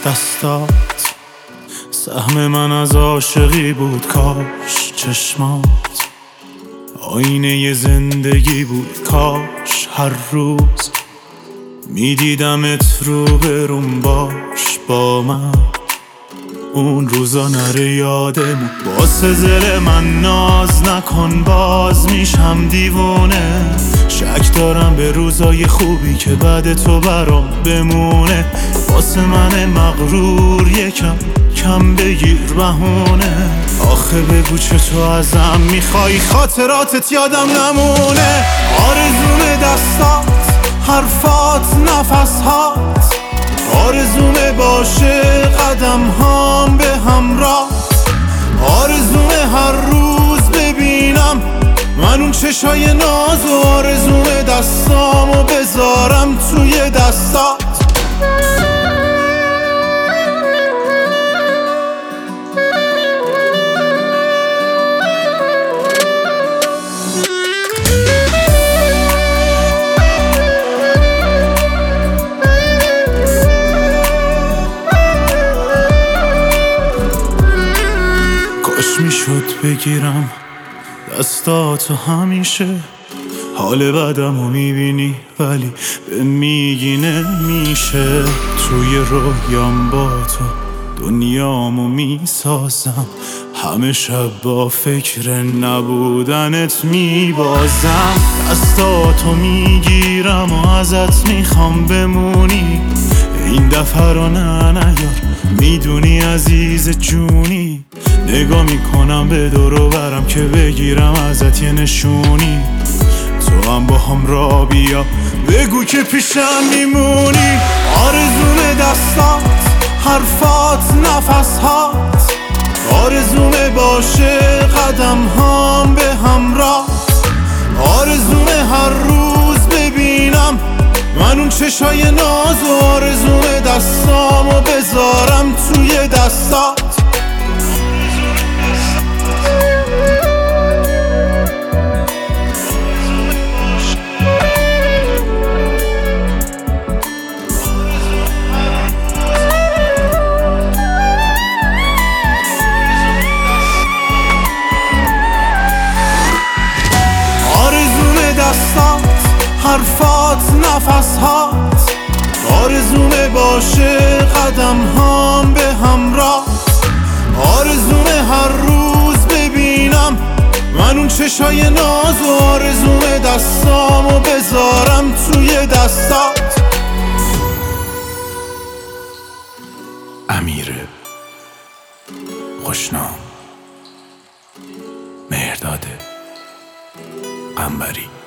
دستات سهم من از عاشقی بود، کاش چشمات آینه زندگی بود، کاش هر روز میدیدمت رو بروم باش با من. اون روزا نره یادمون، واسه دل من ناز نکن، باز میشم دیوونه. شک دارم به روزای خوبی که بعد تو برام بمونه. واسه من مغرور یکم کم بگیر بهونه. آخه بگو چطور ازم میخوای خاطراتت یادم نمونه. آرزوم دستات، حرفات، نفسهات، آرزوم باشه قدم هام به همراه. آرزوم هر روز ببینم من اون چشای ناز، و آرزوم دستامو بذارم توی دستات. کاش میشد بگیرم دستاتو همیشه. حال بدمو میبینی ولی به میگی نمیشه. توی رویام با تو دنیامو میسازم، همه شب با فکر نبودنت میبازم. دستاتو میگیرم و ازت میخوام بمونی. این دفعه رو نیار، میدونی عزیز جونی. نگاه میکنم به دور و برم که بگیرم ازت یه نشونی. تو هم با هم را بیا بگو که پیشم میمونی. آرزوم دستات، حرفات، نفسهات، آرزوم باشه قدم هام به همراه. آرزوم هر روز ببینم من اون چشای ناز، و آرزوم دستامو بذارم توی دستات. حرفات، نفسهات، آرزوم باشه قدم هام به همراه. آرزوم هر روز ببینم من اون چشای ناز، و آرزوم دستامو بذارم توی دستات. امیر خوشنام، مهرداد قنبری.